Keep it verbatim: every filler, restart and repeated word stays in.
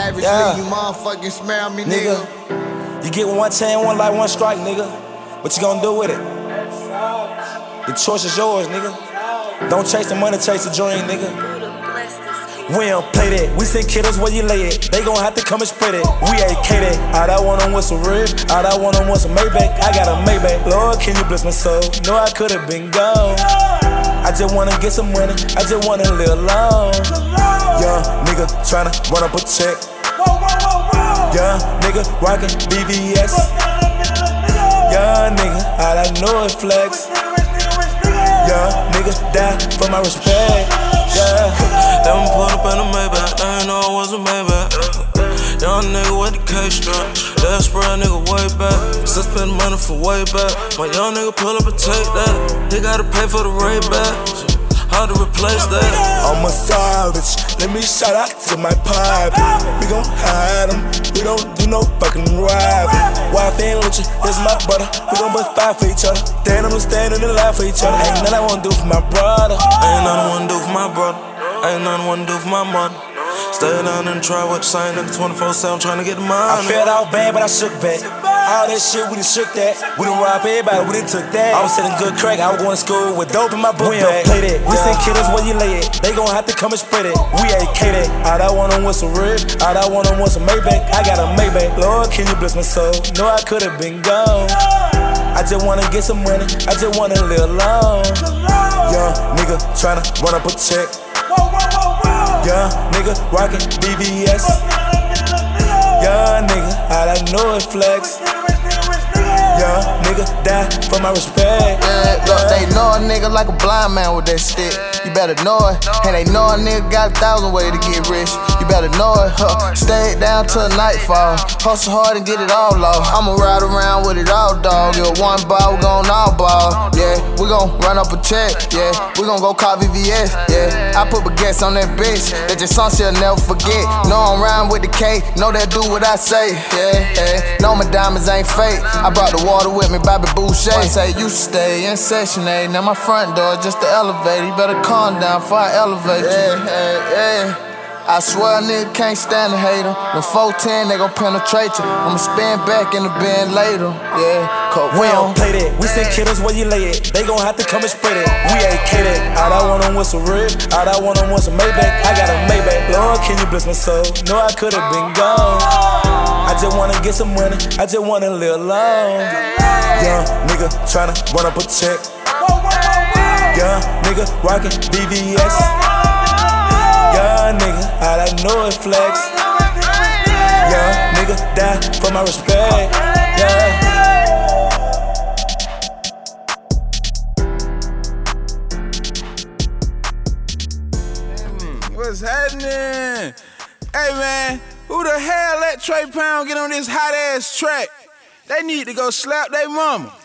lavishly, Yeah. you motherfucking smell me, nigga. nigga. You get one chance, one life, one strike, nigga. What you gonna do with it? The choice is yours, nigga. Don't chase the money, chase the dream, nigga. We don't play that. We send killers where you lay it. They gon' have to come and spread it. We A K that. All I want on with some rib. All I want on with some Maybach. I got a Maybach. Lord, can you bless my soul? No, I could've been gone. I just wanna get some money. I just wanna live long. Young nigga tryna run up a check. Young nigga rockin' B V S. Young nigga, all I know is flex. Young nigga die for my respect. Yeah. Let me pull up in a Maybach, they ain't know I was a Maybach. Young nigga with the K-strap, that spread nigga way back. Still spend money for way back. My young nigga pull up and take that. He gotta pay for the Ray back. How to replace that? I'm a savage, let me shout out to my pipe. We gon' hide them, we don't do no fucking robbing. Wife ain't with you, this my brother. We gon' bust five for each other. Then I'm standing in line for each other. Ain't nothing I wanna do for my brother. Ain't nothing I wanna do for my brother. Ain't nothing I wanna do for my mother. Stay down and try what you saying, nigga. twenty-four seven tryna get the money. I felt all bad, but I shook back. All that shit, we done shook that. We done robbed everybody, we done took that. I was selling good crack, I was going to school with dope in my book bag. We don't play that. We send killers where you lay it. They gon' have to come and spread it. We A K that. All I want on with some rib. All I want on with some Maybach. I got a Maybach. Lord, can you bless my soul? No, I could've been gone. I just wanna get some money. I just wanna live long. Young nigga tryna run up a check. Young nigga rockin' B V S. Young nigga, all I know is flex. Young nigga die for my respect. Yeah, look, they know a nigga like a blind man with that stick. You better know it. And they know a nigga got a thousand ways to get rich. You better know it. Huh. Stay down till nightfall. Hustle hard and get it all off. I'ma ride around with it all, dog. Get one ball, we gon' all ball. Yeah, we gon' run up a check. Yeah, we gon' go call V V S. Yeah, I put baguettes on that bitch. That your son she'll never forget. Know I'm riding with the K. Know that do what I say. Yeah, yeah. Know my diamonds ain't fake. I brought the water with me, Bobby Boucher. Say you should stay in Section eight. Now my front door just the elevator. You better calm down before I elevate you. Yeah, yeah, yeah. I swear a nigga can't stand a hater. When four ten, they gon' penetrate you. I'ma spin back in the bin later. Yeah, cause we don't play that. We send killers where you lay it. They gon' have to come and spread it. We A K that. All I want on with some rib. All I want on with some Maybach. I got a Maybach. Lord, can you bless my soul? No, I could've been gone. I just wanna get some money. I just wanna live long. Young nigga tryna run up a check. Young nigga rockin' B V S. Young nigga, all I know is flex. Young nigga die for my respect. Yeah. What's happening? Hey man, who the hell let Trey Pound get on this hot ass track? They need to go slap their mama.